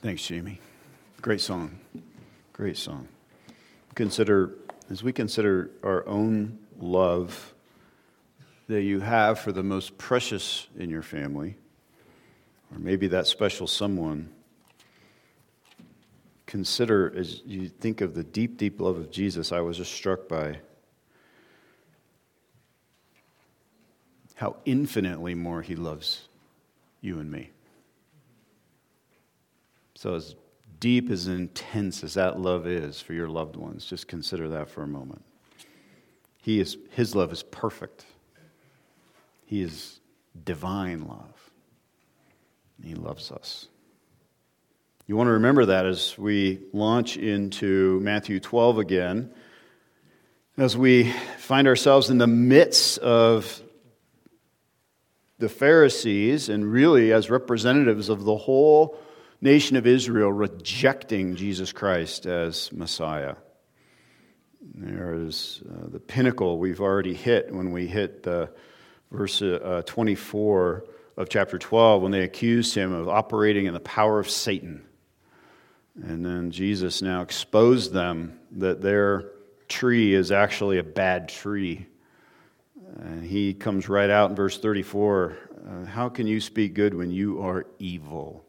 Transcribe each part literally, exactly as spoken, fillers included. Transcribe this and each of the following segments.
Thanks, Jamie. Great song. Great song. Consider, as we consider our own love that you have for the most precious in your family, or maybe that special someone, consider as you think of the deep, deep love of Jesus. I was just struck by how infinitely more he loves you and me. So as deep, as intense as that love is for your loved ones, just consider that for a moment. He is, his love is perfect. He is divine love. He loves us. You want to remember that as we launch into Matthew twelve again, as we find ourselves in the midst of the Pharisees and really as representatives of the whole nation of Israel rejecting Jesus Christ as Messiah. There is uh, the pinnacle we've already hit when we hit the verse uh, twenty-four of chapter twelve, when they accused him of operating in the power of Satan. And then Jesus now exposed them that their tree is actually a bad tree. And he comes right out in verse thirty-four, uh, how can you speak good when you are evil?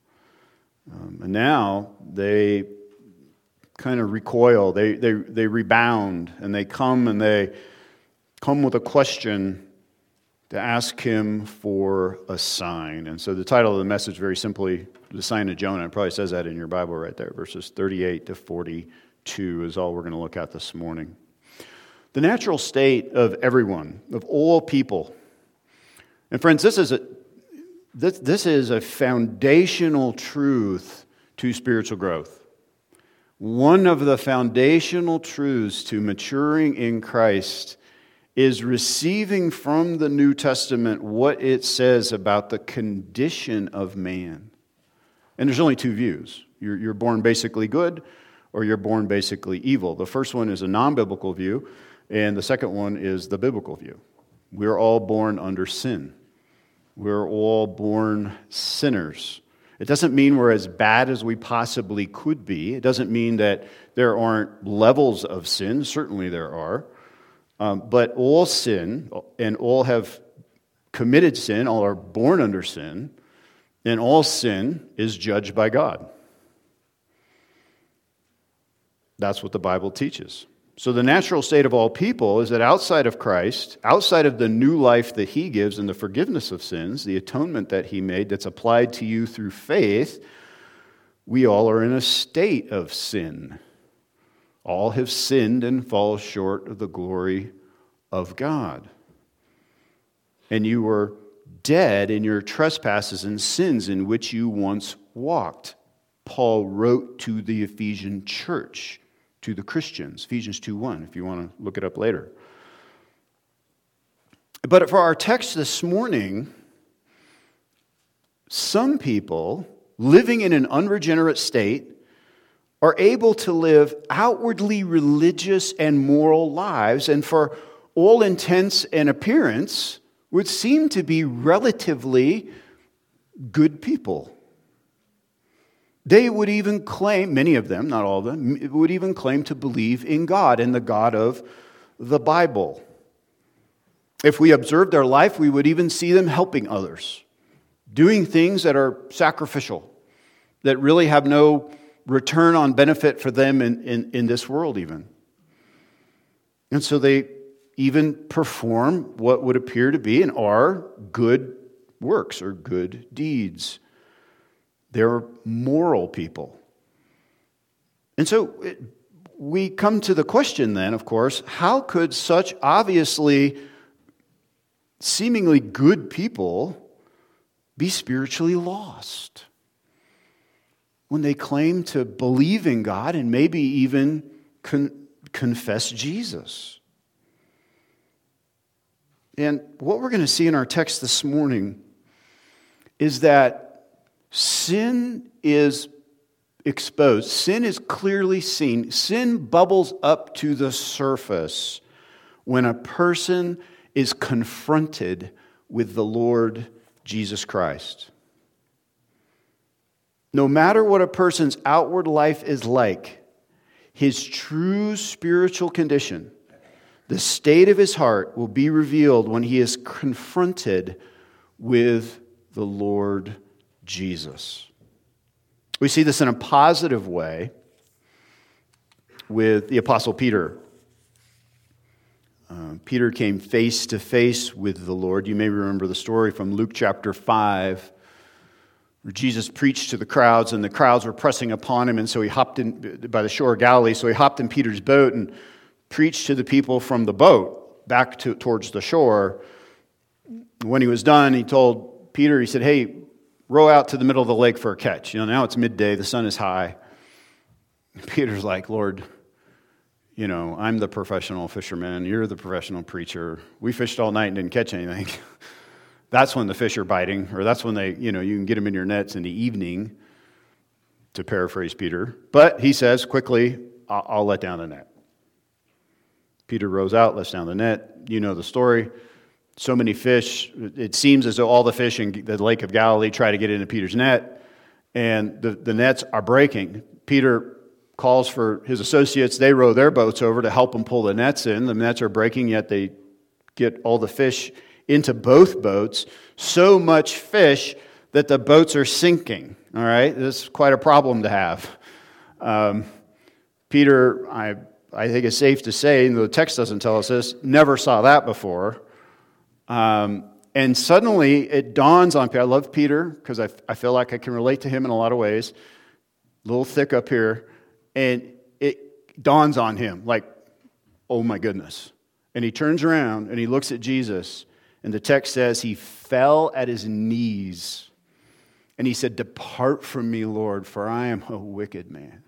Um, and now they kind of recoil, they, they they rebound, and they come and they come with a question to ask him for a sign. And so the title of the message, very simply, The Sign of Jonah. It probably says that in your Bible right there. Verses thirty-eight to forty-two is all we're going to look at this morning. The natural state of everyone, of all people. And friends, this is a This, this is a foundational truth to spiritual growth. One of the foundational truths to maturing in Christ is receiving from the New Testament what it says about the condition of man. And there's only two views. You're, you're born basically good, or you're born basically evil. The first one is a non-biblical view, and the second one is the biblical view. We're all born under sin. We're all born sinners. It doesn't mean we're as bad as we possibly could be. It doesn't mean that there aren't levels of sin. Certainly there are. Um, but all sin, and all have committed sin, all are born under sin, and all sin is judged by God. That's what the Bible teaches. So the natural state of all people is that outside of Christ, outside of the new life that he gives and the forgiveness of sins, the atonement that he made that's applied to you through faith, we all are in a state of sin. All have sinned and fall short of the glory of God. And you were dead in your trespasses and sins in which you once walked. Paul wrote to the Ephesian church, to the Christians, Ephesians two one, if you want to look it up later. But for our text this morning, some people living in an unregenerate state are able to live outwardly religious and moral lives, and for all intents and appearance would seem to be relatively good people. They would even claim, many of them, not all of them, would even claim to believe in God and the God of the Bible. If we observed their life, we would even see them helping others, doing things that are sacrificial, that really have no return on benefit for them in, in, in this world even. And so they even perform what would appear to be and are good works or good deeds. They're moral people. And so it, we come to the question then, of course, how could such obviously seemingly good people be spiritually lost when they claim to believe in God and maybe even con- confess Jesus? And what we're going to see in our text this morning is that sin is exposed. Sin is clearly seen. Sin bubbles up to the surface when a person is confronted with the Lord Jesus Christ. No matter what a person's outward life is like, his true spiritual condition, the state of his heart, will be revealed when he is confronted with the Lord Jesus. We see this in a positive way with the Apostle Peter. Uh, Peter came face to face with the Lord. You may remember the story from Luke chapter five, where Jesus preached to the crowds, and the crowds were pressing upon him, and so he hopped in by the shore of Galilee, so he hopped in Peter's boat and preached to the people from the boat back to, towards the shore. When he was done, he told Peter, he said, hey, row out to the middle of the lake for a catch. You know, now it's midday, the sun is high. Peter's like, Lord, you know, I'm the professional fisherman, you're the professional preacher. We fished all night and didn't catch anything. That's when the fish are biting, or that's when they, you know, you can get them in your nets in the evening, to paraphrase Peter. But he says quickly, I'll, I'll let down the net. Peter rows out, lets down the net. You know the story. So many fish, it seems as though all the fish in the Lake of Galilee try to get into Peter's net, and the, the nets are breaking. Peter calls for his associates. They row their boats over to help him pull the nets in. The nets are breaking, yet they get all the fish into both boats. So much fish that the boats are sinking. All right? This is quite a problem to have. Um, Peter, I, I think it's safe to say, and the text doesn't tell us this, never saw that before. Um, and suddenly it dawns on Peter. I love Peter because I, I feel like I can relate to him in a lot of ways. A little thick up here. And it dawns on him like, oh my goodness. And he turns around and he looks at Jesus. And the text says he fell at his knees. And he said, depart from me, Lord, for I am a wicked man.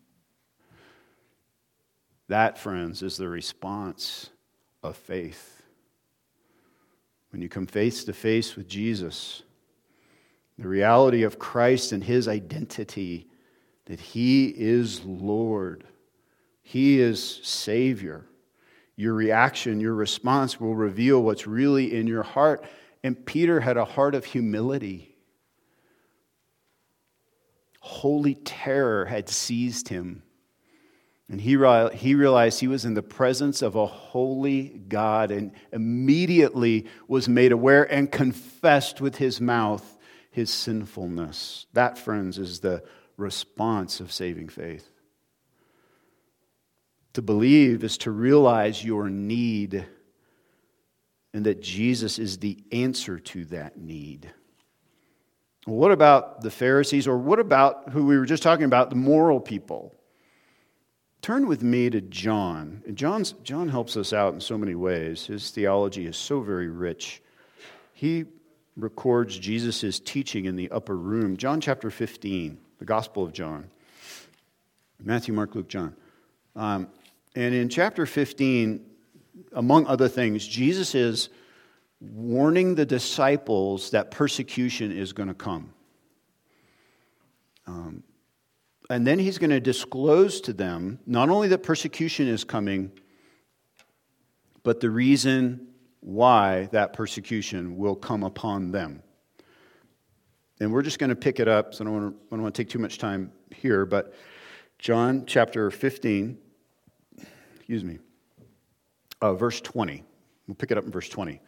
That, friends, is the response of faith. When you come face to face with Jesus, the reality of Christ and his identity, that he is Lord, he is Savior, your reaction, your response will reveal what's really in your heart. And Peter had a heart of humility. Holy terror had seized him. And he he realized he was in the presence of a holy God, and immediately was made aware and confessed with his mouth his sinfulness. That, friends, is the response of saving faith. To believe is to realize your need, and that Jesus is the answer to that need. What about the Pharisees, or what about who we were just talking about, the moral people? Turn with me to John. John's, John helps us out in so many ways. His theology is so very rich. He records Jesus' teaching in the upper room. John chapter fifteen, the Gospel of John. Matthew, Mark, Luke, John. Um, and in chapter fifteen, among other things, Jesus is warning the disciples that persecution is going to come. Um, and then he's going to disclose to them not only that persecution is coming, but the reason why that persecution will come upon them. And we're just going to pick it up, so I don't want to, I don't want to take too much time here, but John chapter fifteen, excuse me, uh, verse twenty. We'll pick it up in verse twenty.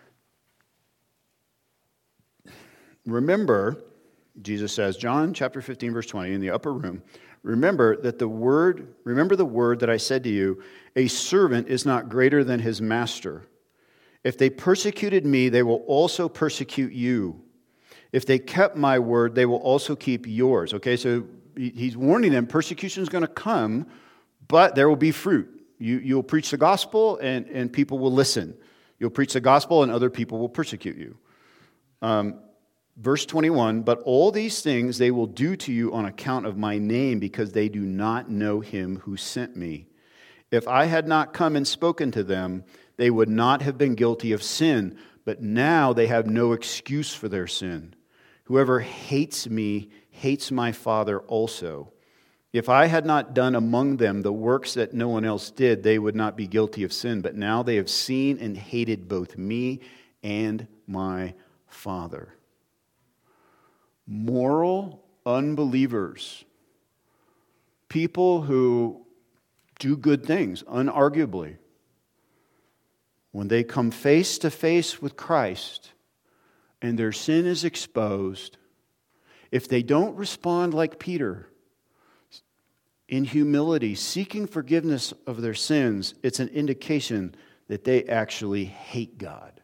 Remember, Jesus says, John chapter fifteen, verse twenty, in the upper room, remember that the word, remember the word that I said to you, a servant is not greater than his master. If they persecuted me, they will also persecute you. If they kept my word, they will also keep yours. Okay, so he's warning them, persecution is going to come, but there will be fruit. You, you'll preach the gospel, and, and people will listen. You'll preach the gospel, and other people will persecute you. Um, verse twenty-one, but all these things they will do to you on account of my name, because they do not know him who sent me. If I had not come and spoken to them, they would not have been guilty of sin, but now they have no excuse for their sin. Whoever hates me hates my Father also. If I had not done among them the works that no one else did, they would not be guilty of sin. But now they have seen and hated both me and my Father. Moral unbelievers, people who do good things, unarguably, when they come face to face with Christ and their sin is exposed, if they don't respond like Peter, in humility, seeking forgiveness of their sins, it's an indication that they actually hate God.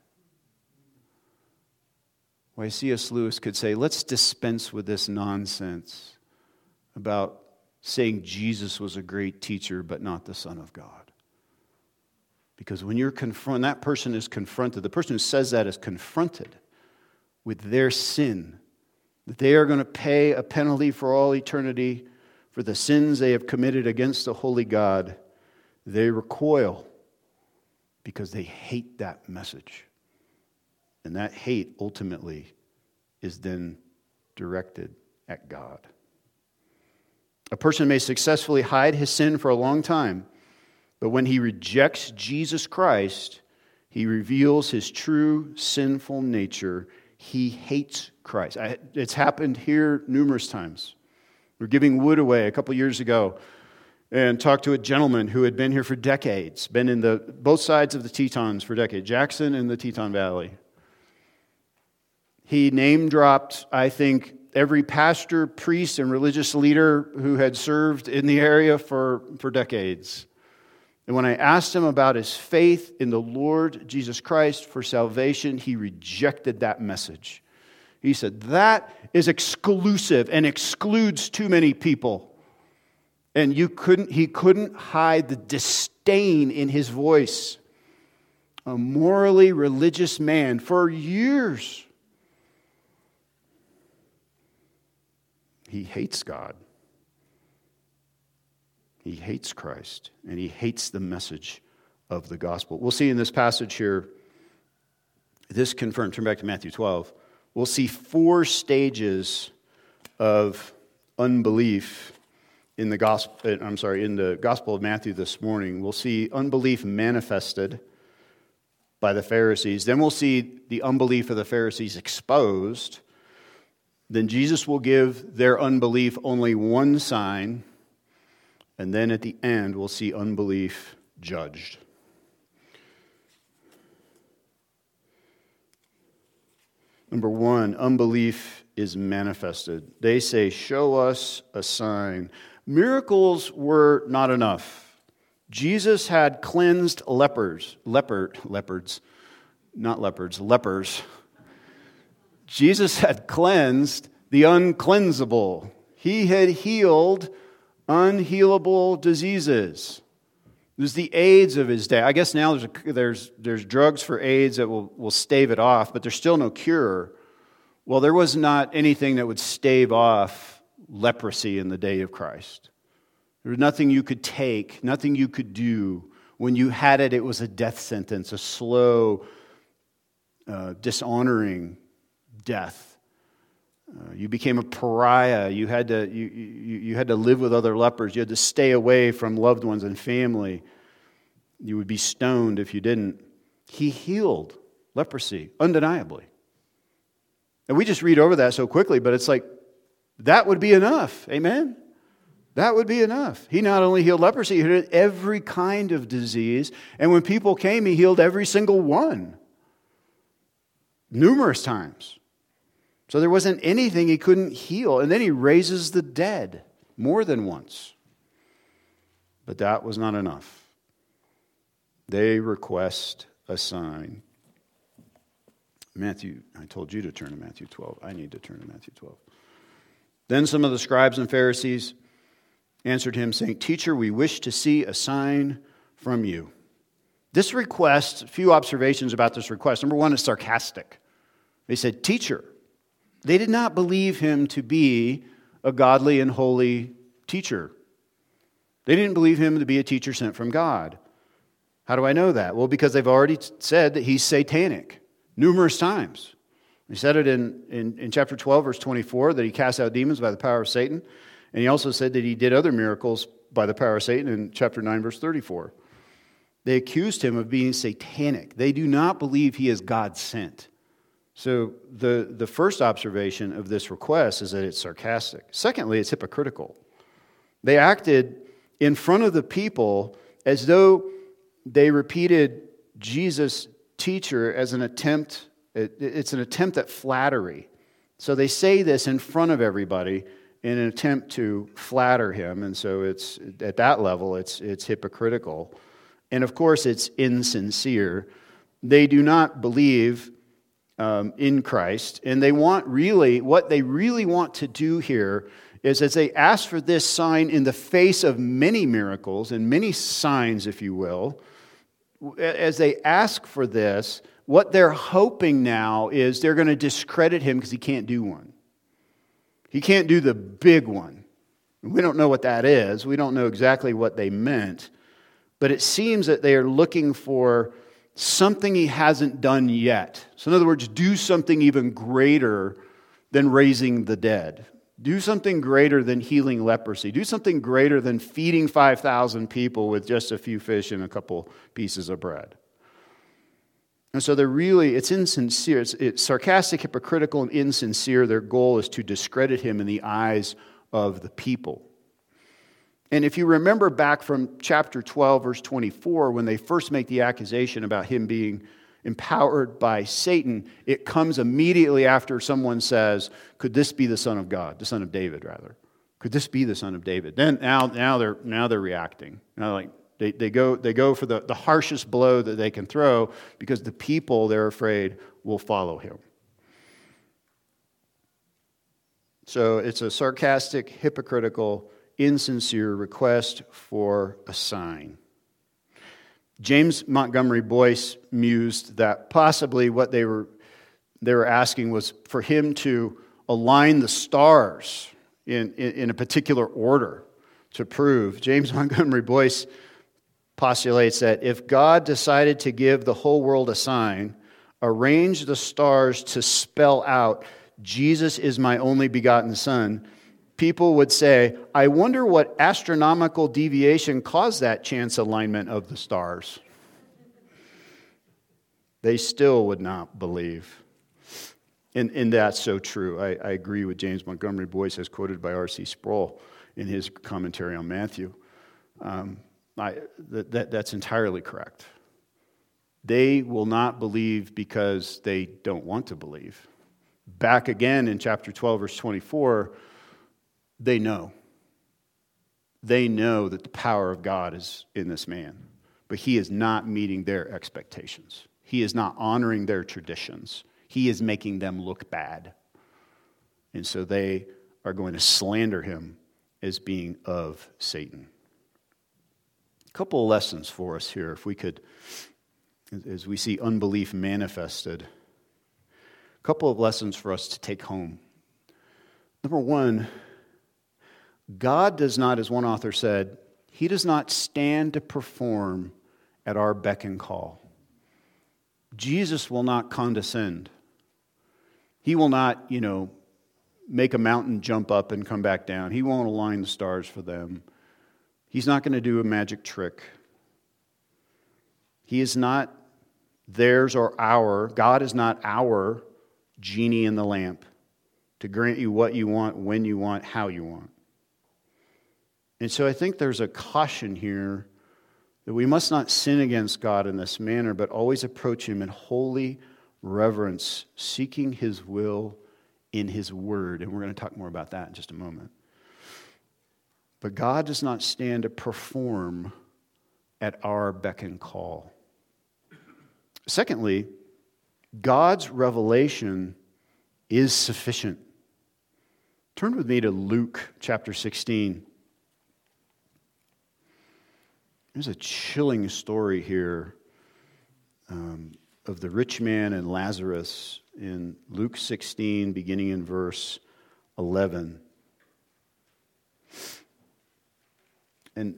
Why C S Lewis could say, let's dispense with this nonsense about saying Jesus was a great teacher but not the Son of God. Because when you're confronted, that person is confronted, the person who says that is confronted with their sin, that they are going to pay a penalty for all eternity for the sins they have committed against the holy God, they recoil because they hate that message. And that hate ultimately is then directed at God. A person may successfully hide his sin for a long time, but when he rejects Jesus Christ, he reveals his true sinful nature. He hates Christ. I, it's happened here numerous times. We were giving wood away a couple years ago and talked to a gentleman who had been here for decades, been in the both sides of the Tetons for decades, Jackson and the Teton Valley. He name-dropped, I think, every pastor, priest, and religious leader who had served in the area for, for decades. And when I asked him about his faith in the Lord Jesus Christ for salvation, he rejected that message. He said, that is exclusive and excludes too many people. And you couldn't, he couldn't hide the disdain in his voice. A morally religious man for years. He hates God. He hates Christ. And he hates the message of the gospel. We'll see in this passage here, this confirmed, turn back to Matthew twelve. We'll see four stages of unbelief in the gospel. I'm sorry, in the Gospel of Matthew this morning. We'll see unbelief manifested by the Pharisees. Then we'll see the unbelief of the Pharisees exposed. Then Jesus will give their unbelief only one sign. And then at the end, we'll see unbelief judged. Number one, unbelief is manifested. They say, show us a sign. Miracles were not enough. Jesus had cleansed lepers, leopard, leopards, not leopards, lepers. Jesus had cleansed the uncleansable. He had healed unhealable diseases. It was the AIDS of his day. I guess now there's a, there's there's drugs for AIDS that will, will stave it off, but there's still no cure. Well, there was not anything that would stave off leprosy in the day of Christ. There was nothing you could take, nothing you could do. When you had it, it was a death sentence, a slow, uh, dishonoring death. Uh, you became a pariah. You had to you, you you had to live with other lepers. You had to stay away from loved ones and family. You would be stoned if you didn't. He healed leprosy, undeniably. And we just read over that so quickly, but it's like, that would be enough. Amen? That would be enough. He not only healed leprosy, he healed every kind of disease. And when people came, he healed every single one. Numerous times. So there wasn't anything he couldn't heal. And then he raises the dead more than once. But that was not enough. They request a sign. Matthew, I told you to turn to Matthew twelve. I need to turn to Matthew twelve. Then some of the scribes and Pharisees answered him, saying, Teacher, we wish to see a sign from you. This request, a few observations about this request. Number one, it's sarcastic. They said, Teacher. They did not believe him to be a godly and holy teacher. They didn't believe him to be a teacher sent from God. How do I know that? Well, because they've already said that he's satanic numerous times. He said it in, in, in chapter twelve, verse twenty-four, that he cast out demons by the power of Satan. And he also said that he did other miracles by the power of Satan in chapter nine, verse thirty-four. They accused him of being satanic. They do not believe he is God sent. So the, the first observation of this request is that it's sarcastic. Secondly, it's hypocritical. They acted in front of the people as though they repeated Jesus' teacher as an attempt, it, it's an attempt at flattery. So they say this in front of everybody in an attempt to flatter him, and so it's at that level, it's it's hypocritical. And of course, it's insincere. They do not believe um, in Christ, and they want really, what they really want to do here is as they ask for this sign in the face of many miracles and many signs, if you will, as they ask for this, what they're hoping now is they're going to discredit him because he can't do one. He can't do the big one. We don't know what that is. We don't know exactly what they meant. But it seems that they are looking for something he hasn't done yet. So in other words, do something even greater than raising the dead. Do something greater than healing leprosy. Do something greater than feeding five thousand people with just a few fish and a couple pieces of bread. And so they're really, it's insincere. It's, it's sarcastic, hypocritical, and insincere. Their goal is to discredit him in the eyes of the people. And if you remember back from chapter twelve, verse twenty-four, when they first make the accusation about him being empowered by Satan, it comes immediately after someone says, could this be the Son of God, the Son of David, rather? Could this be the Son of David? Then now, now they're now they're reacting. Now, like they, they go they go for the, the harshest blow that they can throw because the people, they're afraid, will follow him. So it's a sarcastic, hypocritical, insincere request for a sign. James Montgomery Boyce mused that possibly what they were they were asking was for him to align the stars in, in, in a particular order to prove. James Montgomery Boyce postulates that if God decided to give the whole world a sign, arrange the stars to spell out, Jesus is my only begotten Son, people would say, I wonder what astronomical deviation caused that chance alignment of the stars. They still would not believe. And, and that's so true. I, I agree with James Montgomery Boyce, as quoted by R C Sproul in his commentary on Matthew. Um, I, that, that, that's entirely correct. They will not believe because they don't want to believe. Back again in chapter twelve, verse twenty-four, they know. They know that the power of God is in this man, but he is not meeting their expectations. He is not honoring their traditions. He is making them look bad. And so they are going to slander him as being of Satan. A couple of lessons for us here, if we could, as we see unbelief manifested. A couple of lessons for us to take home. Number one, God does not, as one author said, he does not stand to perform at our beck and call. Jesus will not condescend. He will not, you know, make a mountain jump up and come back down. He won't align the stars for them. He's not going to do a magic trick. He is not theirs or our. God is not our genie in the lamp to grant you what you want, when you want, how you want. And so I think there's a caution here that we must not sin against God in this manner, but always approach him in holy reverence, seeking his will in his word. And we're going to talk more about that in just a moment. But God does not stand to perform at our beck and call. Secondly, God's revelation is sufficient. Turn with me to Luke chapter sixteen. There's a chilling story here um, of the rich man and Lazarus in Luke sixteen, beginning in verse eleven. And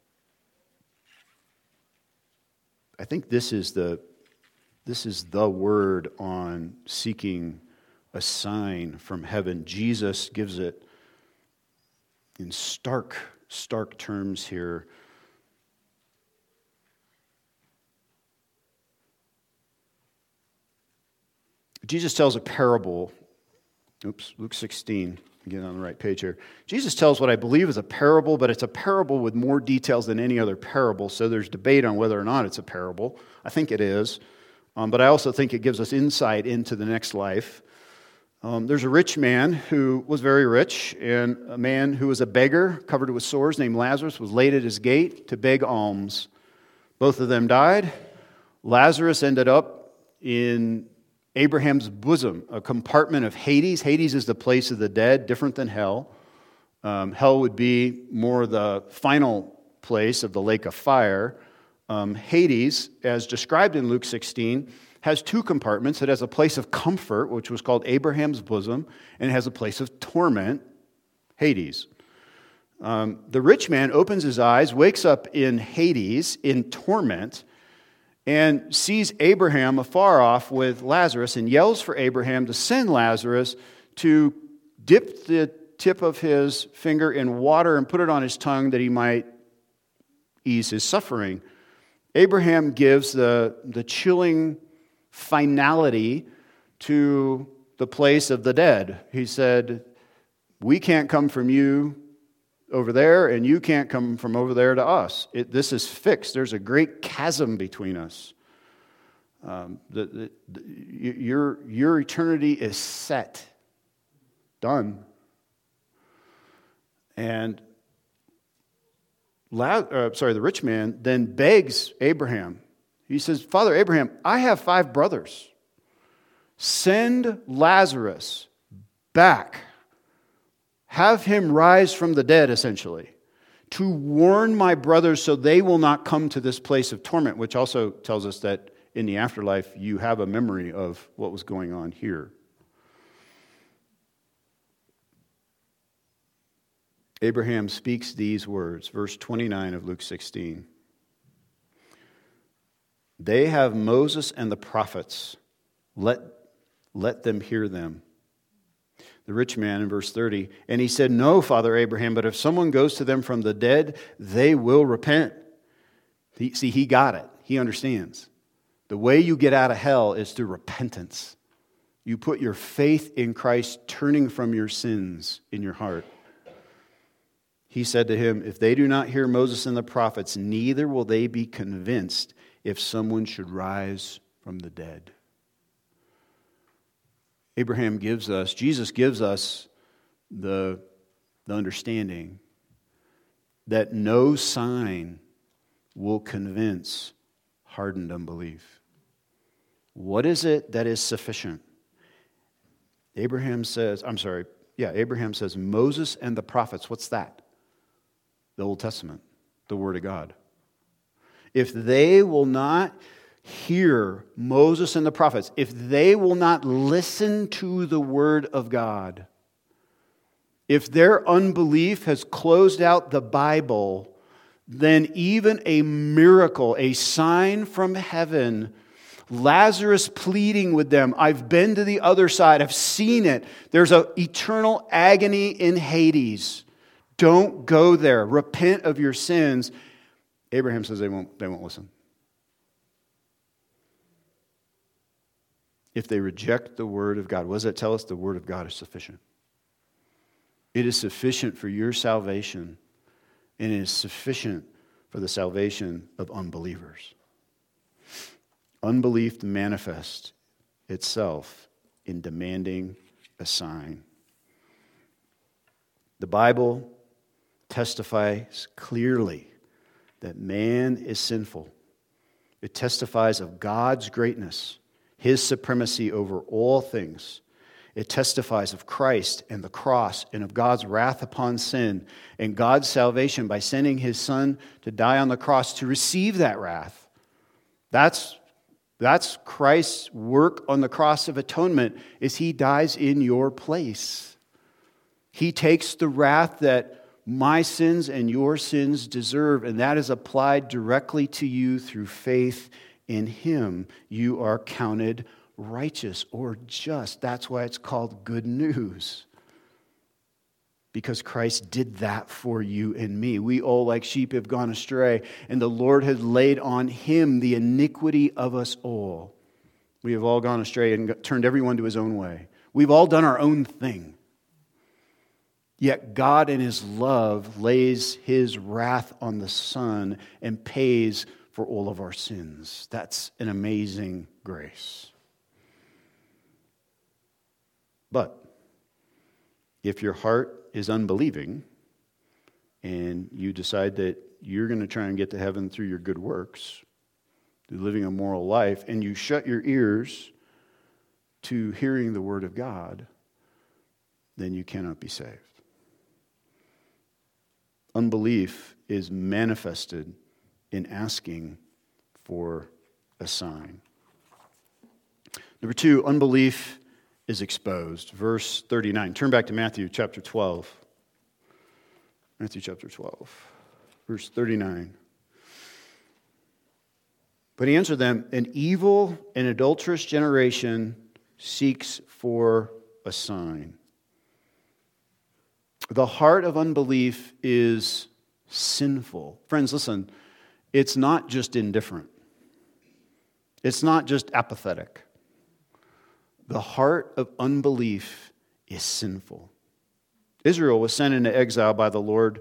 I think this is the this is the word on seeking a sign from heaven. Jesus gives it in stark, stark terms here. Jesus tells a parable. Oops, Luke sixteen. Get on the right page here. Jesus tells what I believe is a parable, but it's a parable with more details than any other parable, so there's debate on whether or not it's a parable. I think it is, um, but I also think it gives us insight into the next life. Um, there's a rich man who was very rich, and a man who was a beggar, covered with sores, named Lazarus, was laid at his gate to beg alms. Both of them died. Lazarus ended up in Abraham's bosom, a compartment of Hades. Hades is the place of the dead, different than hell. Um, hell would be more the final place of the lake of fire. Um, Hades, as described in Luke sixteen, has two compartments. It has a place of comfort, which was called Abraham's bosom, and it has a place of torment, Hades. Um, the rich man opens his eyes, wakes up in Hades, in torment, and sees Abraham afar off with Lazarus and yells for Abraham to send Lazarus to dip the tip of his finger in water and put it on his tongue that he might ease his suffering. Abraham gives the, the chilling finality to the place of the dead. He said, we can't come from you over there, and you can't come from over there to us. It, this is fixed. There's a great chasm between us. Um, the, the, the, your, your eternity is set. Done. And, La- uh, sorry, the rich man then begs Abraham. He says, Father Abraham, I have five brothers. Send Lazarus back. Have him rise from the dead, essentially, to warn my brothers so they will not come to this place of torment, which also tells us that in the afterlife you have a memory of what was going on here. Abraham speaks these words, verse twenty-nine of Luke sixteen. They have Moses and the prophets. Let, let them hear them. The rich man in verse thirty, and he said, no, Father Abraham, but if someone goes to them from the dead, they will repent. He, see, he got it. He understands. The way you get out of hell is through repentance. You put your faith in Christ, turning from your sins in your heart. He said to him, if they do not hear Moses and the prophets, neither will they be convinced if someone should rise from the dead. Abraham gives us, Jesus gives us the, the understanding that no sign will convince hardened unbelief. What is it that is sufficient? Abraham says, I'm sorry, yeah, Abraham says, Moses and the prophets. What's that? The Old Testament, the Word of God. If they will not hear Moses and the prophets, if they will not listen to the Word of God, if their unbelief has closed out the Bible, then even a miracle, a sign from heaven, Lazarus pleading with them, I've been to the other side, I've seen it. There's an eternal agony in Hades. Don't go there. Repent of your sins. Abraham says they won't, they won't listen. If they reject the Word of God, what does that tell us? The Word of God is sufficient. It is sufficient for your salvation, and it is sufficient for the salvation of unbelievers. Unbelief manifests itself in demanding a sign. The Bible testifies clearly that man is sinful. It testifies of God's greatness, His supremacy over all things. It testifies of Christ and the cross and of God's wrath upon sin and God's salvation by sending His Son to die on the cross to receive that wrath. That's, that's Christ's work on the cross of atonement, is He dies in your place. He takes the wrath that my sins and your sins deserve, and that is applied directly to you through faith in Him. You are counted righteous or just. That's why it's called good news. Because Christ did that for you and me. We all like sheep have gone astray, and the Lord has laid on Him the iniquity of us all. We have all gone astray and turned everyone to his own way. We've all done our own thing. Yet God in his love lays his wrath on the Son and pays for all of our sins. That's an amazing grace. But if your heart is unbelieving and you decide that you're going to try and get to heaven through your good works, through living a moral life, and you shut your ears to hearing the word of God, then you cannot be saved. Unbelief is manifested in asking for a sign. Number two, unbelief is exposed. Verse thirty-nine. Turn back to Matthew chapter twelve. Matthew chapter twelve, verse thirty-nine. But he answered them, an evil and adulterous generation seeks for a sign. The heart of unbelief is sinful. Friends, listen, it's not just indifferent. It's not just apathetic. The heart of unbelief is sinful. Israel was sent into exile by the Lord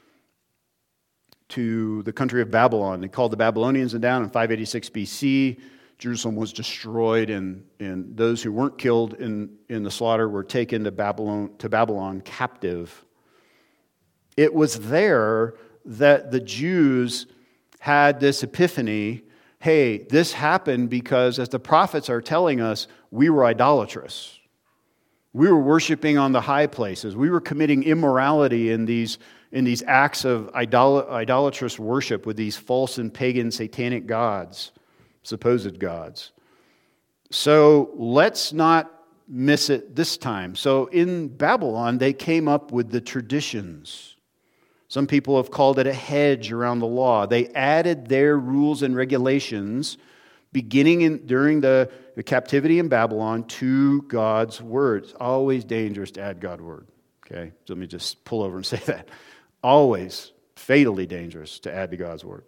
to the country of Babylon. They called the Babylonians down in five eighty-six B C. Jerusalem was destroyed, and, and those who weren't killed in, in the slaughter were taken to Babylon, to Babylon captive. It was there that the Jews had this epiphany. Hey, this happened because, as the prophets are telling us, we were idolatrous. We were worshiping on the high places. We were committing immorality in these, in these acts of idol- idolatrous worship with these false and pagan satanic gods, supposed gods. So let's not miss it this time. So in Babylon, they came up with the traditions. Some people have called it a hedge around the law. They added their rules and regulations beginning in, during the, the captivity in Babylon to God's word. It's always dangerous to add God's word. Okay, so let me just pull over and say that. Always fatally dangerous to add to God's word.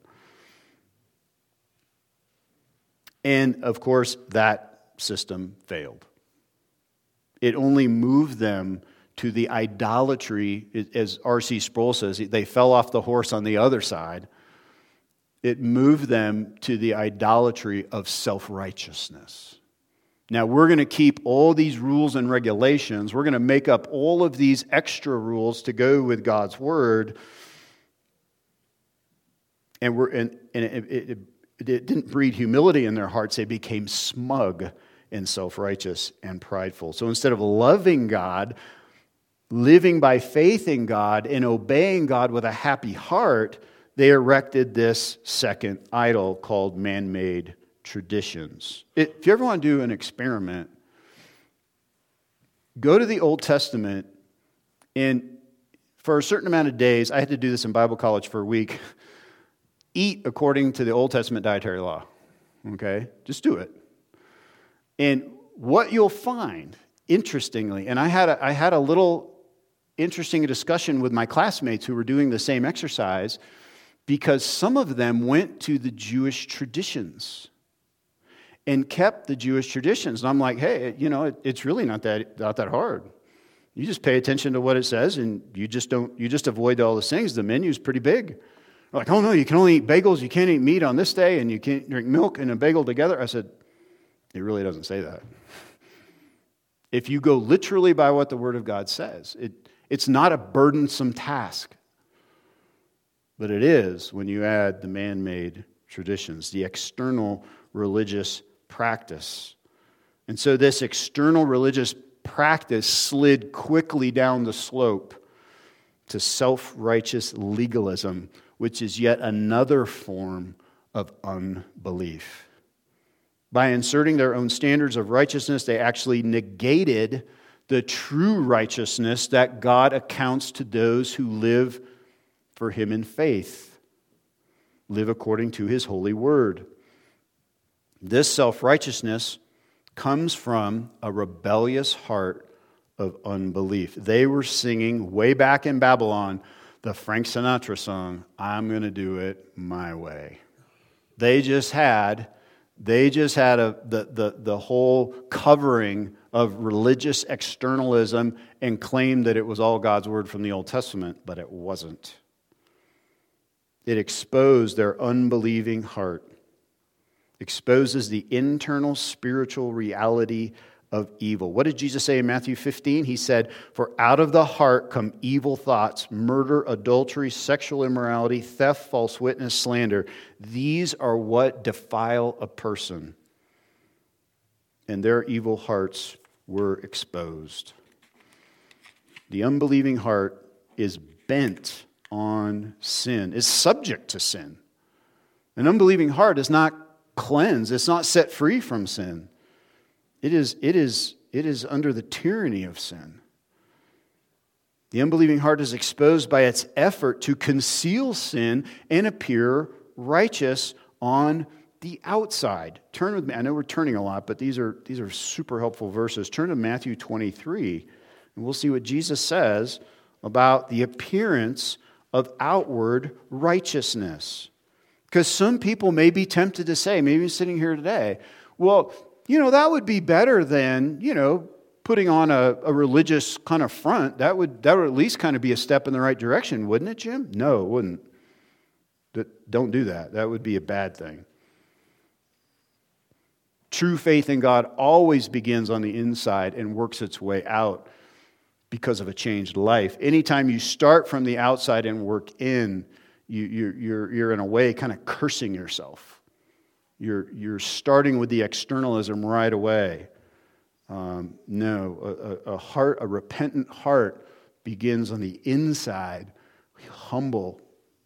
And of course, that system failed. It only moved them to the idolatry, as R C Sproul says, they fell off the horse on the other side. It moved them to the idolatry of self-righteousness. Now, we're going to keep all these rules and regulations. We're going to make up all of these extra rules to go with God's word. And, we're, and, and it, it, it didn't breed humility in their hearts. They became smug and self-righteous and prideful. So instead of loving God, living by faith in God, and obeying God with a happy heart, they erected this second idol called man-made traditions. It, if you ever want to do an experiment, go to the Old Testament, and for a certain amount of days, I had to do this in Bible college for a week, eat according to the Old Testament dietary law. Okay? Just do it. And what you'll find, interestingly, and I had a, I had a little interesting discussion with my classmates who were doing the same exercise, because some of them went to the Jewish traditions and kept the Jewish traditions. And I'm like, hey, you know, it, it's really not that not that hard. You just pay attention to what it says, and you just don't you just avoid all those things. The menu's pretty big. They're like, oh no, you can only eat bagels, you can't eat meat on this day, and you can't drink milk and a bagel together. I said, it really doesn't say that. If you go literally by what the Word of God says, it it's not a burdensome task. But it is when you add the man-made traditions, the external religious practice. And so this external religious practice slid quickly down the slope to self-righteous legalism, which is yet another form of unbelief. By inserting their own standards of righteousness, they actually negated the true righteousness that God accounts to those who live for Him in faith, live according to His holy word. This self-righteousness comes from a rebellious heart of unbelief. They were singing way back in Babylon the Frank Sinatra song, I'm going to do it my way. They just had They just had a the, the, the whole covering of religious externalism and claimed that it was all God's word from the Old Testament, but it wasn't. It exposed their unbelieving heart, exposes the internal spiritual reality of evil. What did Jesus say in Matthew fifteen? He said, "For out of the heart come evil thoughts, murder, adultery, sexual immorality, theft, false witness, slander. These are what defile a person." And their evil hearts were exposed. The unbelieving heart is bent on sin, is subject to sin. An unbelieving heart is not cleansed, it's not set free from sin. It is, it is, it is under the tyranny of sin. The unbelieving heart is exposed by its effort to conceal sin and appear righteous on the outside. Turn with me. I know we're turning a lot, but these are, these are super helpful verses. Turn to Matthew twenty-three, and we'll see what Jesus says about the appearance of outward righteousness. Because some people may be tempted to say, maybe sitting here today, well, you know, that would be better than, you know, putting on a, a religious kind of front. That would that would at least kind of be a step in the right direction, wouldn't it, Jim? No, it wouldn't. Don't do that. That would be a bad thing. True faith in God always begins on the inside and works its way out because of a changed life. Anytime you start from the outside and work in, you, you're, you're, you're in a way kind of cursing yourself. You're, you're starting with the externalism right away. Um, no, a, a heart, a repentant heart begins on the inside, humble,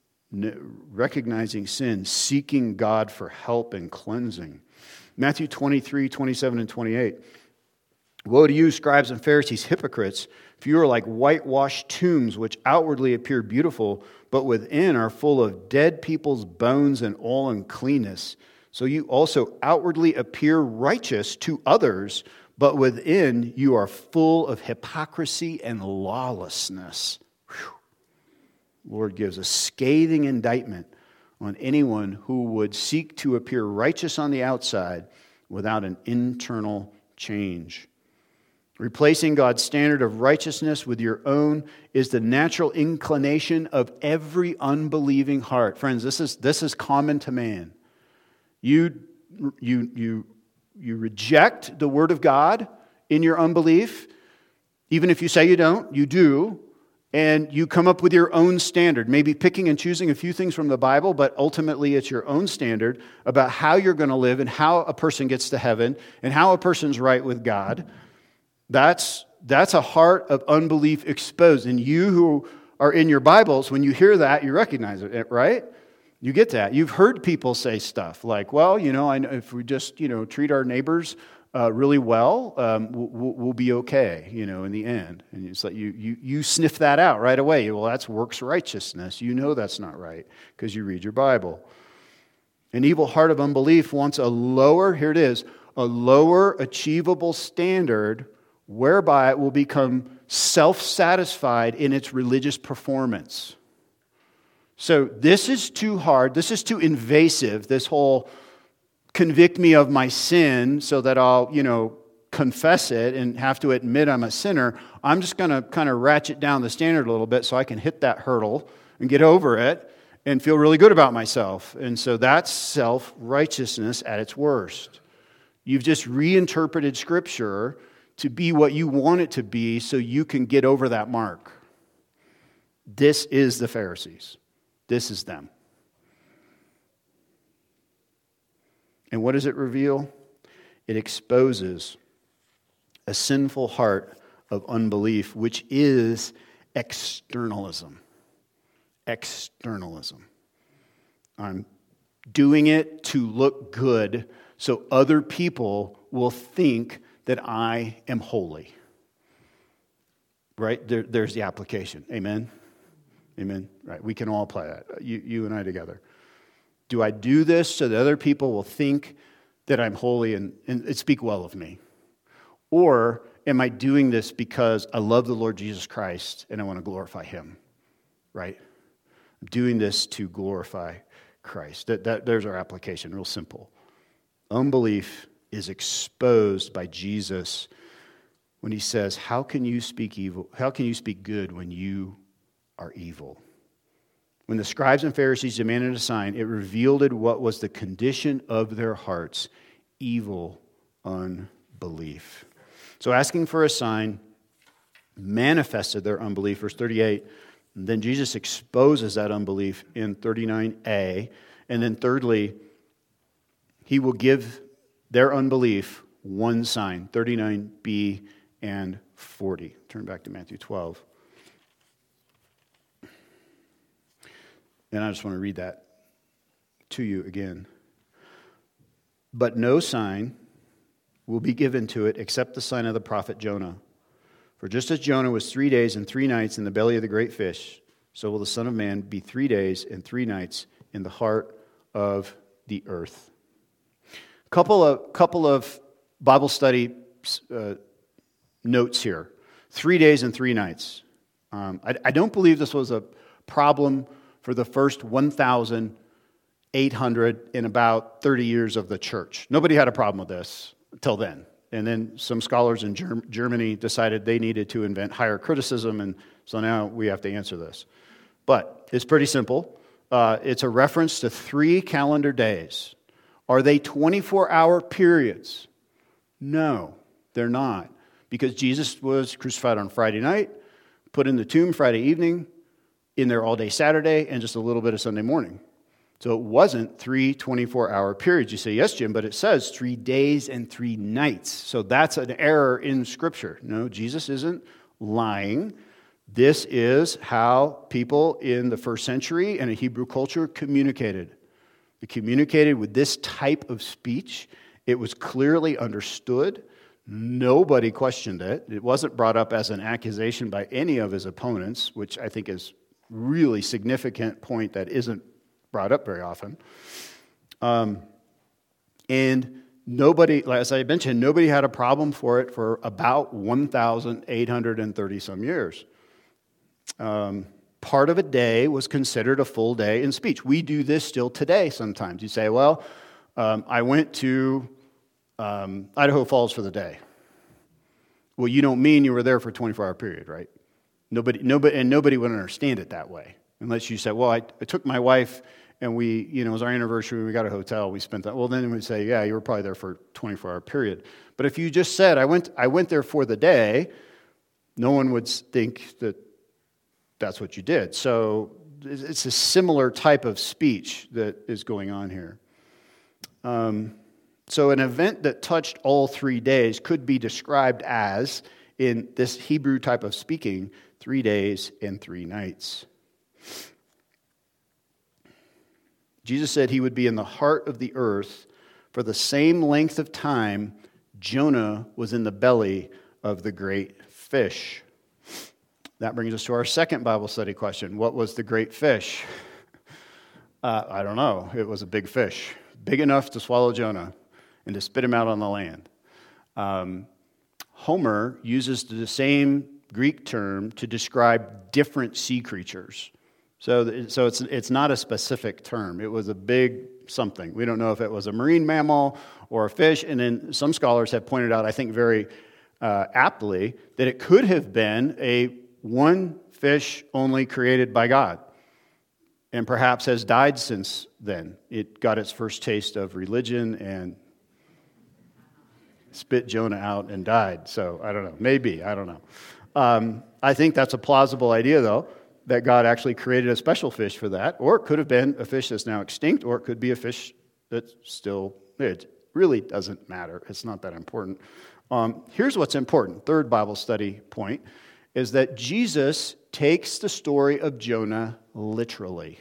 recognizing sin, seeking God for help and cleansing. Matthew twenty-three, twenty-seven, and twenty-eight. "Woe to you, scribes and Pharisees, hypocrites, for you are like whitewashed tombs, which outwardly appear beautiful, but within are full of dead people's bones and all uncleanness. So you also outwardly appear righteous to others, but within you are full of hypocrisy and lawlessness." Whew. Lord gives a scathing indictment on anyone who would seek to appear righteous on the outside without an internal change. Replacing God's standard of righteousness with your own is the natural inclination of every unbelieving heart. Friends, this is, this is common to man. You, you, you, you reject the Word of God in your unbelief. Even if you say you don't, you do. And you come up with your own standard, maybe picking and choosing a few things from the Bible, but ultimately it's your own standard about how you're going to live and how a person gets to heaven and how a person's right with God. That's, that's a heart of unbelief exposed. And you who are in your Bibles, when you hear that, you recognize it, right? You get that. You've heard people say stuff like, well, you know, I know if we just, you know, treat our neighbors uh, really well, um, we'll, we'll be okay, you know, in the end. And it's like you, you, you sniff that out right away. Well, that's works righteousness. You know that's not right because you read your Bible. An evil heart of unbelief wants a lower, here it is, a lower achievable standard whereby it will become self-satisfied in its religious performance. So this is too hard, this is too invasive, this whole convict me of my sin so that I'll, you know, confess it and have to admit I'm a sinner. I'm just going to kind of ratchet down the standard a little bit so I can hit that hurdle and get over it and feel really good about myself. And so that's self-righteousness at its worst. You've just reinterpreted Scripture to be what you want it to be so you can get over that mark. This is the Pharisees. This is them. And what does it reveal? It exposes a sinful heart of unbelief, which is externalism. Externalism. I'm doing it to look good so other people will think that I am holy. Right? There, there's the application. Amen? Amen? Right. We can all apply that. You, you and I together. Do I do this so that other people will think that I'm holy and, and speak well of me? Or am I doing this because I love the Lord Jesus Christ and I want to glorify Him? Right? I'm doing this to glorify Christ. That, that, there's our application, real simple. Unbelief is exposed by Jesus when he says, how can you speak evil? How can you speak good when you are evil? When the scribes and Pharisees demanded a sign, it revealed what was the condition of their hearts, evil unbelief. So asking for a sign manifested their unbelief, verse thirty-eight. And then Jesus exposes that unbelief in thirty-nine a. And then thirdly, he will give their unbelief one sign, thirty-nine b and forty. Turn back to Matthew twelve. And I just want to read that to you again. But no sign will be given to it except the sign of the prophet Jonah. For just as Jonah was three days and three nights in the belly of the great fish, so will the Son of Man be three days and three nights in the heart of the earth. Couple of couple of Bible study uh, notes here. Three days and three nights. Um, I, I don't believe this was a problem for the first one thousand eight hundred in about thirty years of the church. Nobody had a problem with this until then. And then some scholars in Germ- Germany decided they needed to invent higher criticism, and so now we have to answer this. But it's pretty simple. Uh, it's a reference to three calendar days. Are they twenty-four hour periods? No, they're not. Because Jesus was crucified on Friday night, put in the tomb Friday evening, in there all day Saturday, and just a little bit of Sunday morning. So it wasn't three twenty-four hour periods. You say, yes, Jim, but it says three days and three nights. So that's an error in Scripture. No, Jesus isn't lying. This is how people in the first century and in Hebrew culture communicated. They communicated with this type of speech. It was clearly understood. Nobody questioned it. It wasn't brought up as an accusation by any of his opponents, which I think is really significant point that isn't brought up very often. Um, and nobody, as I mentioned, nobody had a problem for it for about one thousand eight hundred thirty some years. Um, part of a day was considered a full day in speech. We do this still today sometimes. You say, well, um, I went to um, Idaho Falls for the day. Well, you don't mean you were there for a twenty-four hour period, right? Nobody, nobody, and nobody would understand it that way. Unless you said, well, I, I took my wife and we, you know, it was our anniversary, we got a hotel, we spent that. Well, then we'd say, yeah, you were probably there for a twenty-four hour period. But if you just said, I went I went there for the day, no one would think that that's what you did. So it's a similar type of speech that is going on here. Um, so an event that touched all three days could be described as, in this Hebrew type of speaking, three days and three nights. Jesus said he would be in the heart of the earth for the same length of time Jonah was in the belly of the great fish. That brings us to our second Bible study question. What was the great fish? Uh, I don't know. It was a big fish, big enough to swallow Jonah and to spit him out on the land. Um, Homer uses the same Greek term to describe different sea creatures. So, so it's it's not a specific term. It was a big something. We don't know if it was a marine mammal or a fish. And then some scholars have pointed out, I think very uh, aptly, that it could have been a one fish only created by God, and perhaps has died since then. It got its first taste of religion and spit Jonah out and died. So I don't know. Maybe. I don't know. Um, I think that's a plausible idea, though, that God actually created a special fish for that. Or it could have been a fish that's now extinct, or it could be a fish that's still, it really doesn't matter. It's not that important. Um, here's what's important. Third Bible study point is that Jesus takes the story of Jonah literally.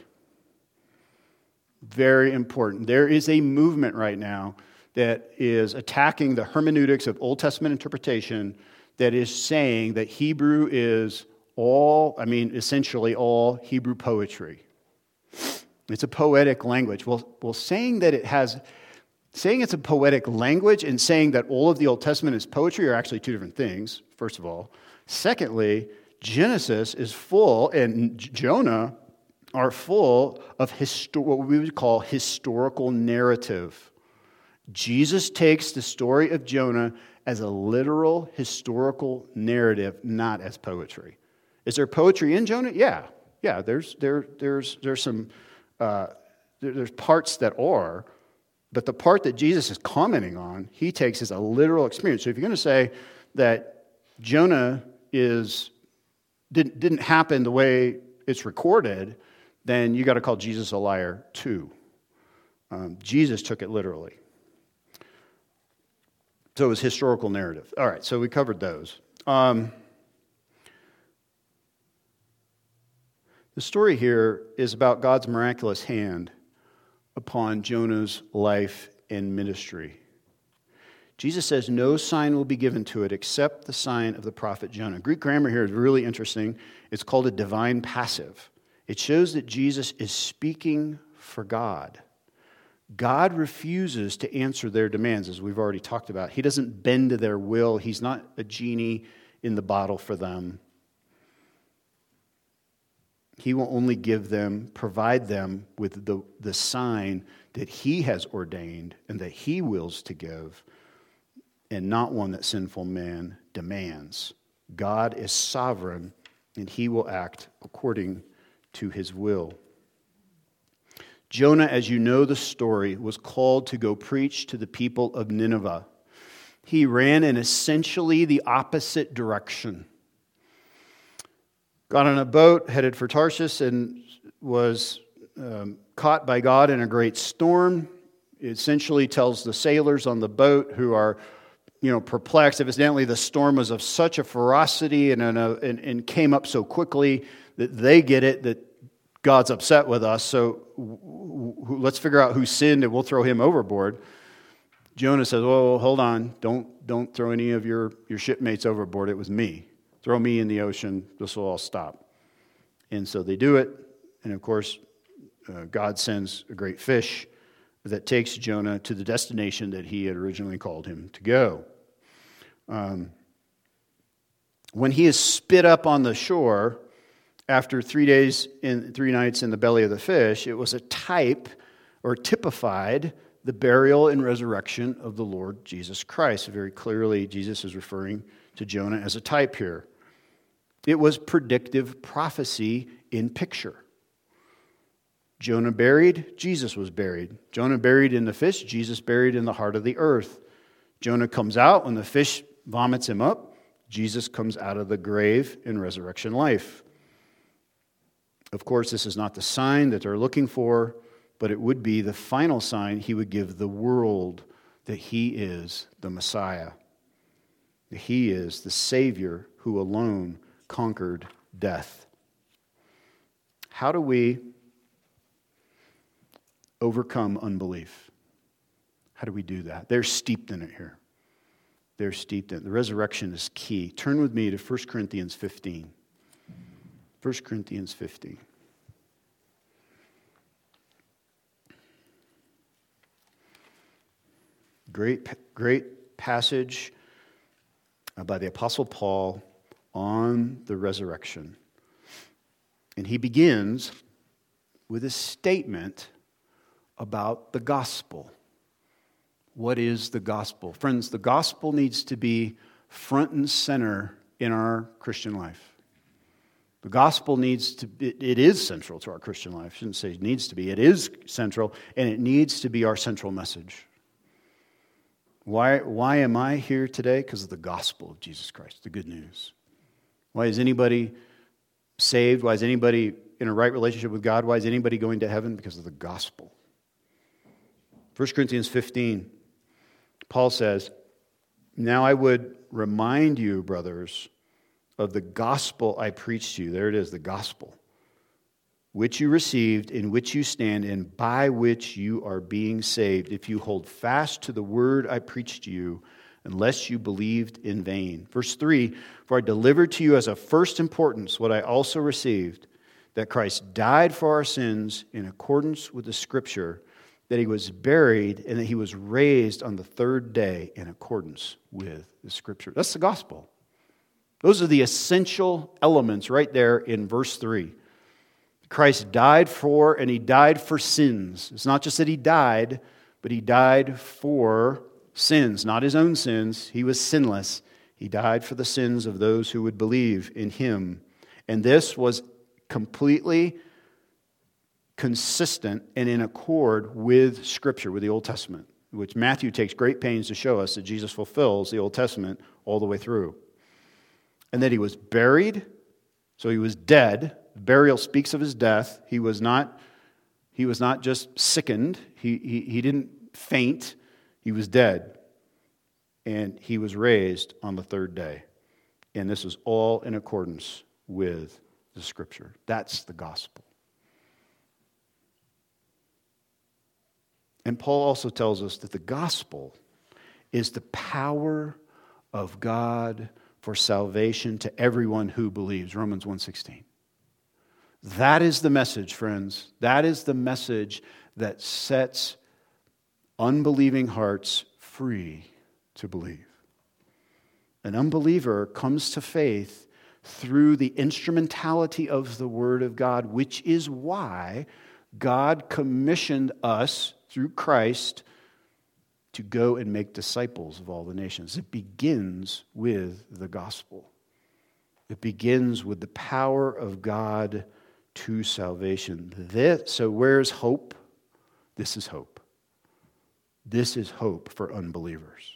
Very important. There is a movement right now that is attacking the hermeneutics of Old Testament interpretation that is saying that Hebrew is all, I mean, essentially all Hebrew poetry. It's a poetic language. Well, well, saying that it has, saying it's a poetic language and saying that all of the Old Testament is poetry are actually two different things, first of all. Secondly, Genesis is full, and Jonah are full of histo- what we would call historical narrative. Jesus takes the story of Jonah as a literal historical narrative, not as poetry. Is there poetry in Jonah? Yeah, yeah. There's there there's there's some uh, there, there's parts that are, but the part that Jesus is commenting on, he takes as a literal experience. So if you're going to say that Jonah is didn't didn't happen the way it's recorded, then you got to call Jesus a liar too. Um, Jesus took it literally. So it was historical narrative. All right, so we covered those. Um, the story here is about God's miraculous hand upon Jonah's life and ministry. Jesus says no sign will be given to it except the sign of the prophet Jonah. Greek grammar here is really interesting. It's called a divine passive. It shows that Jesus is speaking for God. God refuses to answer their demands, as we've already talked about. He doesn't bend to their will. He's not a genie in the bottle for them. He will only give them, provide them with the, the sign that he has ordained and that he wills to give, and not one that sinful man demands. God is sovereign, and he will act according to his will. Jonah, as you know the story, was called to go preach to the people of Nineveh. He ran in essentially the opposite direction. Got on a boat, headed for Tarshish, and was um, caught by God in a great storm. It essentially tells the sailors on the boat who are, you know, perplexed. Evidently, the storm was of such a ferocity and, and, and, and came up so quickly that they get it, that God's upset with us, so let's figure out who sinned and we'll throw him overboard. Jonah says, "Oh, hold on. Don't, don't throw any of your, your shipmates overboard. It was me. Throw me in the ocean. This will all stop." And so they do it. And of course, uh, God sends a great fish that takes Jonah to the destination that he had originally called him to go. Um, when he is spit up on the shore, after three days and three nights in the belly of the fish, it was a type or typified the burial and resurrection of the Lord Jesus Christ. Very clearly, Jesus is referring to Jonah as a type here. It was predictive prophecy in picture. Jonah buried, Jesus was buried. Jonah buried in the fish, Jesus buried in the heart of the earth. Jonah comes out when the fish vomits him up. Jesus comes out of the grave in resurrection life. Of course, this is not the sign that they're looking for, but it would be the final sign he would give the world that he is the Messiah. That he is the Savior who alone conquered death. How do we overcome unbelief? How do we do that? They're steeped in it here. They're steeped in it. The resurrection is key. Turn with me to First Corinthians fifteen. First Corinthians fifteen. Great, great passage by the Apostle Paul on the resurrection. And he begins with a statement about the gospel. What is the gospel? Friends, the gospel needs to be front and center in our Christian life. The gospel needs to be, it is central to our Christian life. I shouldn't say it needs to be. It is central, and it needs to be our central message. Why, why am I here today? Because of the gospel of Jesus Christ, the good news. Why is anybody saved? Why is anybody in a right relationship with God? Why is anybody going to heaven? Because of the gospel. First Corinthians fifteen, Paul says, "Now I would remind you, brothers, of the gospel I preached to you." There it is, the gospel. "Which you received, in which you stand, and by which you are being saved, if you hold fast to the word I preached to you, unless you believed in vain." Verse three, "For I delivered to you as of first importance what I also received, that Christ died for our sins in accordance with the Scripture, that he was buried, and that he was raised on the third day in accordance with the Scripture." That's the gospel. Those are the essential elements right there in verse three. Christ died for, and he died for sins. It's not just that he died, but he died for sins, not his own sins. He was sinless. He died for the sins of those who would believe in him. And this was completely consistent and in accord with Scripture, with the Old Testament, which Matthew takes great pains to show us that Jesus fulfills the Old Testament all the way through. And that he was buried, so he was dead. Burial speaks of his death. He was not, he was not just sickened. He, he, he didn't faint. He was dead. And he was raised on the third day. And this is all in accordance with the Scripture. That's the gospel. And Paul also tells us that the gospel is the power of God for salvation to everyone who believes. Romans one sixteen. That is the message, friends. That is the message that sets unbelieving hearts free to believe. An unbeliever comes to faith through the instrumentality of the Word of God, which is why God commissioned us through Christ to go and make disciples of all the nations. It begins with the gospel. It begins with the power of God to salvation. This, so where's hope? This is hope. This is hope for unbelievers.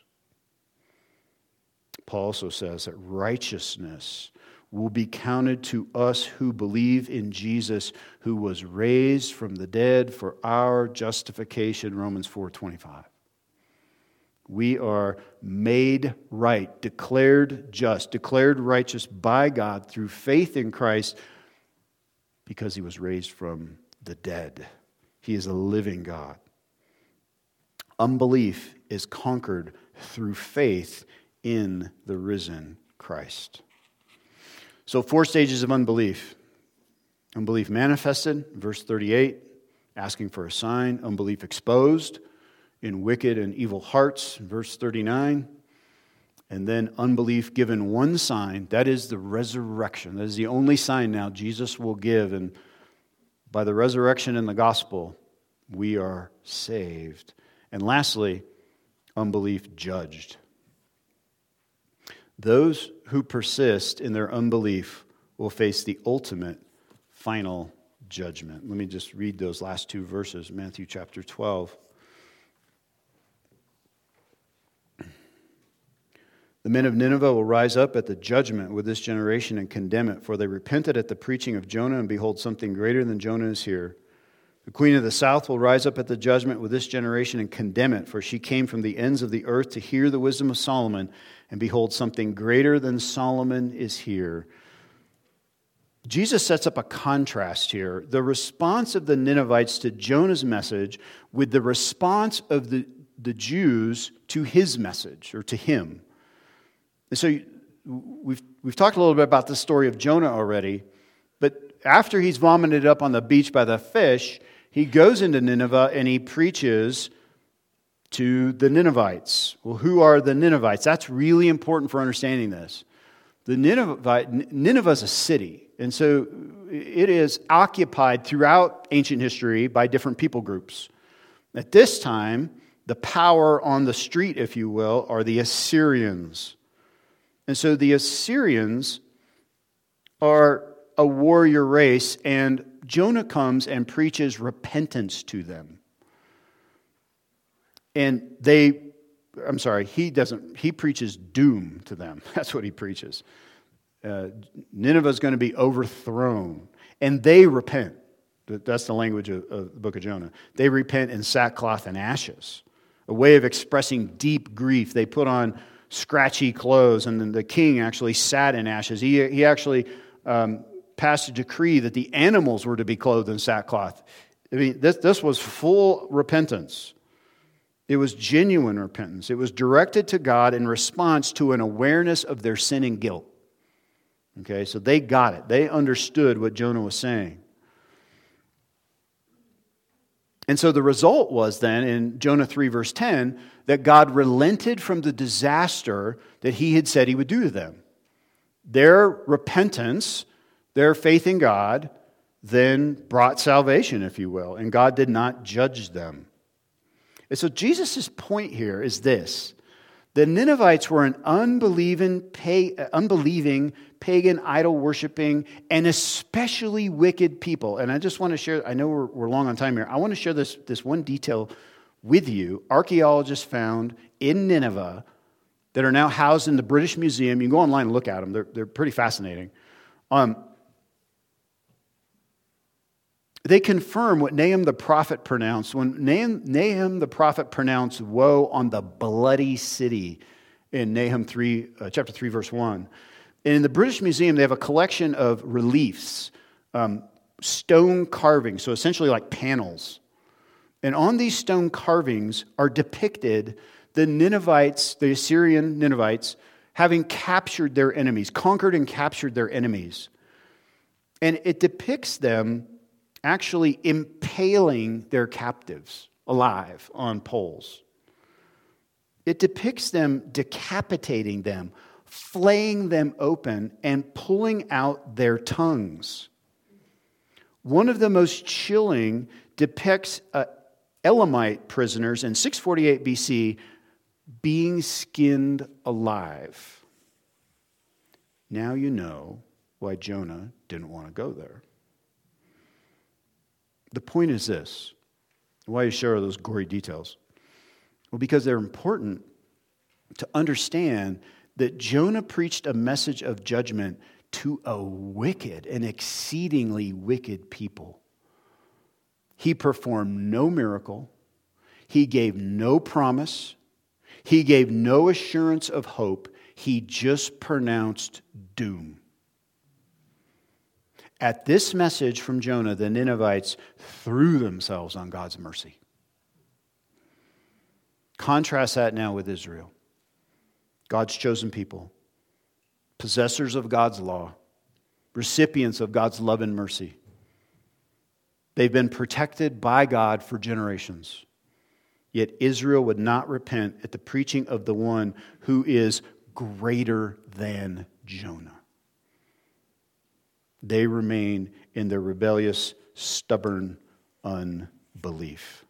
Paul also says that righteousness will be counted to us who believe in Jesus, who was raised from the dead for our justification, Romans four twenty-five. We are made right, declared just, declared righteous by God through faith in Christ because he was raised from the dead. He is a living God. Unbelief is conquered through faith in the risen Christ. So four stages of unbelief. Unbelief manifested, verse thirty-eight, asking for a sign. Unbelief exposed in wicked and evil hearts, verse thirty-nine. And then unbelief given one sign, that is the resurrection. That is the only sign now Jesus will give. And by the resurrection in the gospel, we are saved. And lastly, unbelief judged. Those who persist in their unbelief will face the ultimate final judgment. Let me just read those last two verses, Matthew chapter twelve. The men of Nineveh will rise up at the judgment with this generation and condemn it, for they repented at the preaching of Jonah, and behold, something greater than Jonah is here. The queen of the south will rise up at the judgment with this generation and condemn it, for she came from the ends of the earth to hear the wisdom of Solomon, and behold, something greater than Solomon is here. Jesus sets up a contrast here. The response of the Ninevites to Jonah's message with the response of the, the Jews to his message, or to him. And so we've, we've talked a little bit about the story of Jonah already, but after he's vomited up on the beach by the fish, he goes into Nineveh and he preaches to the Ninevites. Well, who are the Ninevites? That's really important for understanding this. The Ninevite, Nineveh is a city, and so it is occupied throughout ancient history by different people groups. At this time, the power on the street, if you will, are the Assyrians. And so the Assyrians are a warrior race, and Jonah comes and preaches repentance to them. And they, I'm sorry, he doesn't, he preaches doom to them. That's what he preaches. Uh, Nineveh is going to be overthrown, and they repent. That's the language of, of the book of Jonah. They repent in sackcloth and ashes, a way of expressing deep grief. They put on scratchy clothes, and then the king actually sat in ashes. He, he actually um, passed a decree that the animals were to be clothed in sackcloth. I mean, this, this was full repentance. It was genuine repentance. It was directed to God in response to an awareness of their sin and guilt. Okay, so they got it. They understood what Jonah was saying. And so the result was then, in Jonah three verse ten, that God relented from the disaster that he had said he would do to them. Their repentance, their faith in God, then brought salvation, if you will, and God did not judge them. And so Jesus' point here is this. The Ninevites were an unbelieving, pa- unbelieving pagan, idol-worshiping, and especially wicked people. And I just want to share, I know we're, we're long on time here. I want to share this, this one detail with you. Archaeologists found in Nineveh that are now housed in the British Museum. You can go online and look at them. They're, they're pretty fascinating. Um, they confirm what Nahum the prophet pronounced. When Nahum, Nahum the prophet pronounced woe on the bloody city in Nahum three, uh, chapter three, verse one. And in the British Museum, they have a collection of reliefs, um, stone carvings, so essentially like panels. And on these stone carvings are depicted the Ninevites, the Assyrian Ninevites, having captured their enemies, conquered and captured their enemies. And it depicts them actually impaling their captives alive on poles. It depicts them decapitating them, flaying them open, and pulling out their tongues. One of the most chilling depicts uh, Elamite prisoners in six forty-eight B C being skinned alive. Now you know why Jonah didn't want to go there. The point is this. Why you share those gory details? Well, because they're important to understand that Jonah preached a message of judgment to a wicked and exceedingly wicked people. He performed no miracle. He gave no promise. He gave no assurance of hope. He just pronounced doom. At this message from Jonah, the Ninevites threw themselves on God's mercy. Contrast that now with Israel. God's chosen people, possessors of God's law, recipients of God's love and mercy. They've been protected by God for generations. Yet Israel would not repent at the preaching of the one who is greater than Jonah. They remain in their rebellious, stubborn unbelief.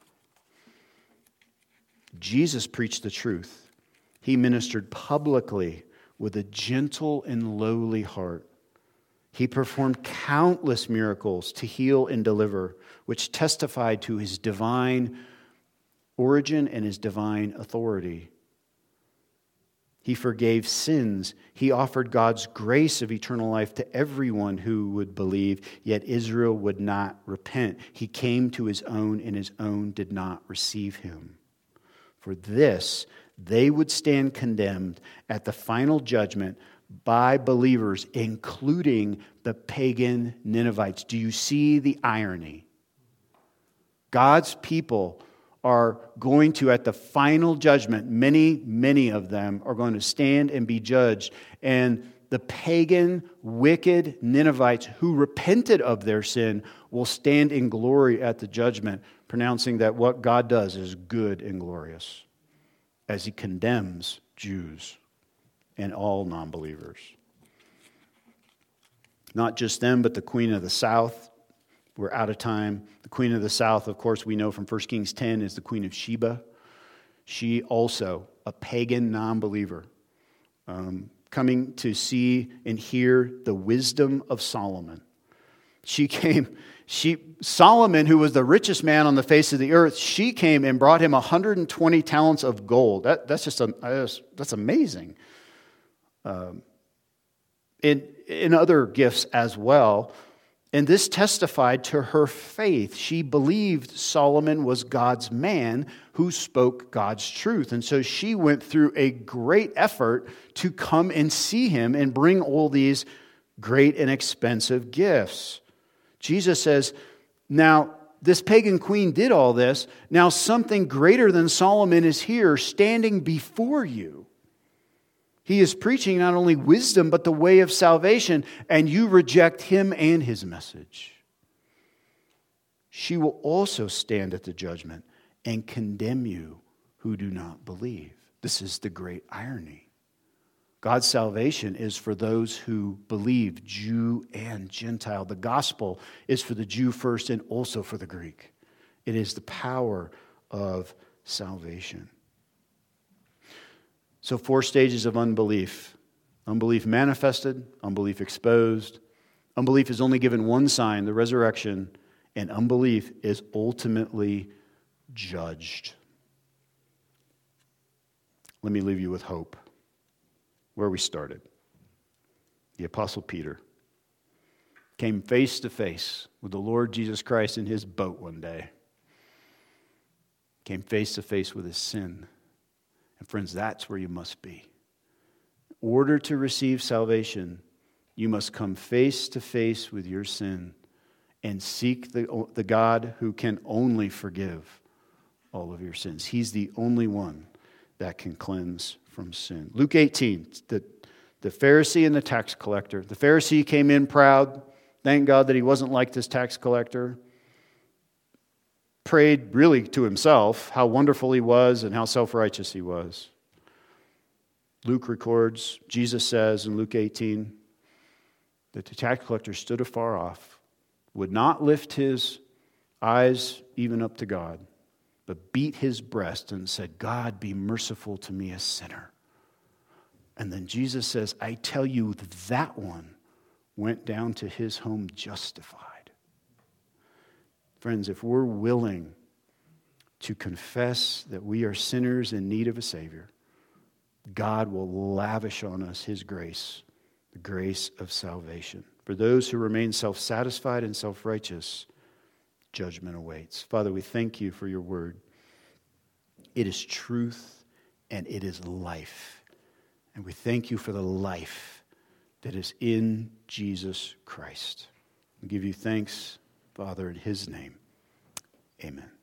Jesus preached the truth. He ministered publicly with a gentle and lowly heart. He performed countless miracles to heal and deliver, which testified to his divine origin and his divine authority. He forgave sins. He offered God's grace of eternal life to everyone who would believe, yet Israel would not repent. He came to his own, and his own did not receive him. For this, they would stand condemned at the final judgment by believers, including the pagan Ninevites. Do you see the irony? God's people are going to, at the final judgment, many, many of them are going to stand and be judged. And the pagan, wicked Ninevites who repented of their sin will stand in glory at the judgment, pronouncing that what God does is good and glorious, as he condemns Jews and all non-believers. Not just them, but the queen of the south. We're out of time. The queen of the south, of course, we know from First Kings ten, is the queen of Sheba. She also, a pagan non-believer, um, coming to see and hear the wisdom of Solomon. She came, she Solomon, who was the richest man on the face of the earth, she came and brought him one hundred twenty talents of gold. That, that's just a, that's amazing. Um, in, in other gifts as well. And this testified to her faith. She believed Solomon was God's man who spoke God's truth. And so she went through a great effort to come and see him and bring all these great and expensive gifts. Jesus says, now, this pagan queen did all this. Now something greater than Solomon is here standing before you. He is preaching not only wisdom, but the way of salvation, and you reject him and his message. She will also stand at the judgment and condemn you who do not believe. This is the great irony. God's salvation is for those who believe, Jew and Gentile. The gospel is for the Jew first and also for the Greek. It is the power of salvation. So four stages of unbelief. Unbelief manifested, unbelief exposed. Unbelief is only given one sign, the resurrection, and unbelief is ultimately judged. Let me leave you with hope, where we started. The Apostle Peter came face to face with the Lord Jesus Christ in his boat one day. Came face to face with his sin. And friends, that's where you must be. In order to receive salvation, you must come face to face with your sin and seek the, the God who can only forgive all of your sins. He's the only one that can cleanse from sin. Luke eighteen, the, the Pharisee and the tax collector. The Pharisee came in proud. Thank God that he wasn't like this tax collector. Prayed really to himself how wonderful he was and how self-righteous he was. Luke records, Jesus says in Luke eighteen, that the tax collector stood afar off, would not lift his eyes even up to God, but beat his breast and said, God, be merciful to me, a sinner. And then Jesus says, I tell you, that one went down to his home justified. Friends, if we're willing to confess that we are sinners in need of a Savior, God will lavish on us his grace, the grace of salvation. For those who remain self-satisfied and self-righteous, judgment awaits. Father, we thank you for your word. It is truth and it is life. And we thank you for the life that is in Jesus Christ. We give you thanks, Father, in his name. Amen.